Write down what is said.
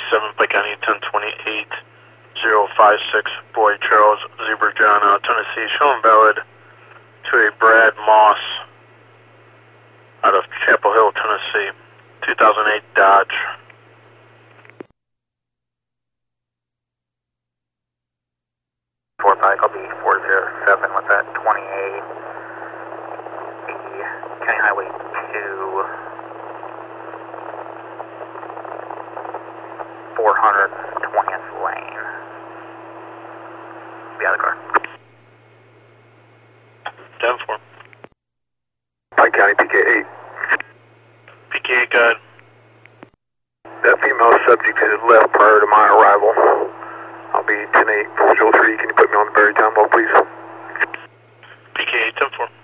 27, Pike County 1028-056, boy Charles Zebra John, Tennessee, showing valid to a Brad Moss out of Chapel Hill, Tennessee, 2008 Dodge. Pike, I'll be 407 with that 28, the County Highway 2, 420th lane. Be out of the car. 10-4. Pike County, PK8. PK8, go ahead. That female subject has left prior to my arrival. I'll be 10-8, 403. Can you put me on the Berry Town Low, please? PK8, 10-4.